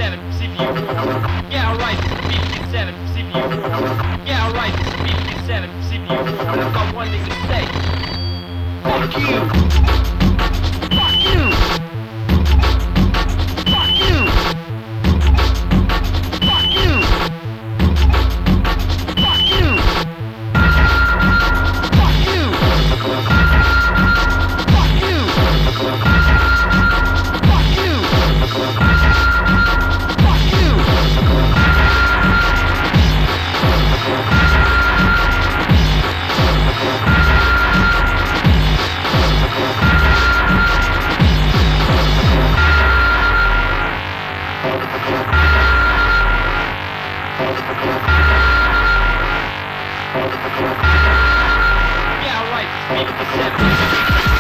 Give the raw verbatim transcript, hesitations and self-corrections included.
fifty-seven C P U. Yeah, alright, this is B fifty-seven C P U. Yeah, alright, this is B fifty-seven C P U. And I've got one thing to say. Fuck you! Fuck you! Fuck you! Fuck you! Fuck you! Fuck you! Fuck you! Fuck you! Fuck you! Yeah, alright, it's B fifty-seven.